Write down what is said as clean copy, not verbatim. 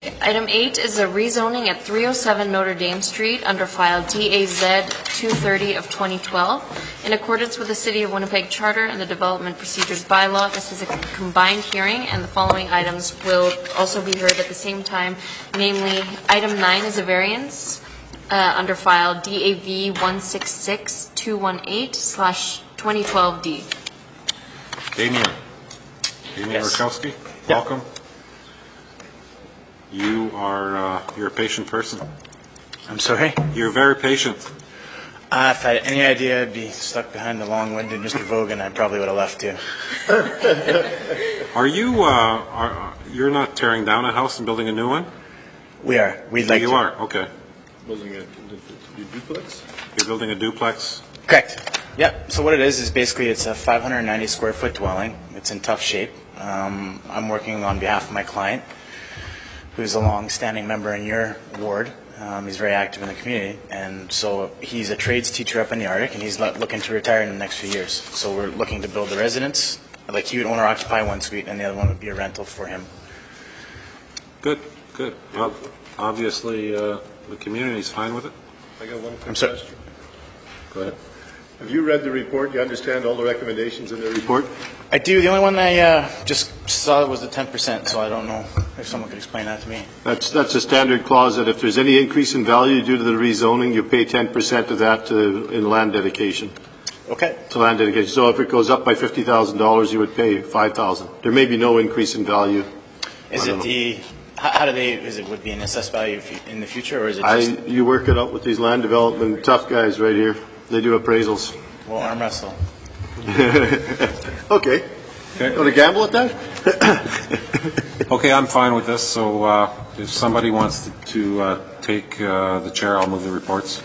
Item 8 is a rezoning at 307 Notre Dame Street under file DAZ 230 of 2012. In accordance with the City of Winnipeg Charter and the Development Procedures Bylaw, this is a combined hearing, and the following items will also be heard at the same time. Namely, item 9 is a variance under file DAV 166218/2012D. Damien Rakowski, welcome. You're a patient person. I'm sorry? You're very patient. If I had any idea I'd be stuck behind the long-winded Mr. Vogan, I probably would have left too. Are you, you're not tearing down a house and building a new one? We are. We'd like to. You are, okay. Building a duplex? You're building a duplex? Correct. Yep. So what it is basically it's a 590 square foot dwelling. It's in tough shape. I'm working on behalf of my client, who's a long-standing member in your ward. He's very active in the community, and so he's a trades teacher up in the Arctic, and he's looking to retire in the next few years. So we're looking to build a residence. Like he would own or occupy one suite, and the other one would be a rental for him. Good. Obviously, the community's fine with it. I got one quick sorry. question. Go ahead. Have you read the report? You understand all the recommendations in the report? I do. The only one I just saw was the 10%, so I don't know if someone could explain that to me. That's a standard clause that if there's any increase in value due to the rezoning, you pay 10% of that in land dedication. Okay. To land dedication. So if it goes up by $50,000, you would pay $5,000. There may be no increase in value. Is it the? How do they? Is it would be an assessed value in the future, or is it just? You work it out with these land development tough guys right here. They do appraisals. We'll arm wrestle. Okay. You want to gamble at that? Okay, I'm fine with this. So if somebody wants to take the chair, I'll move the reports.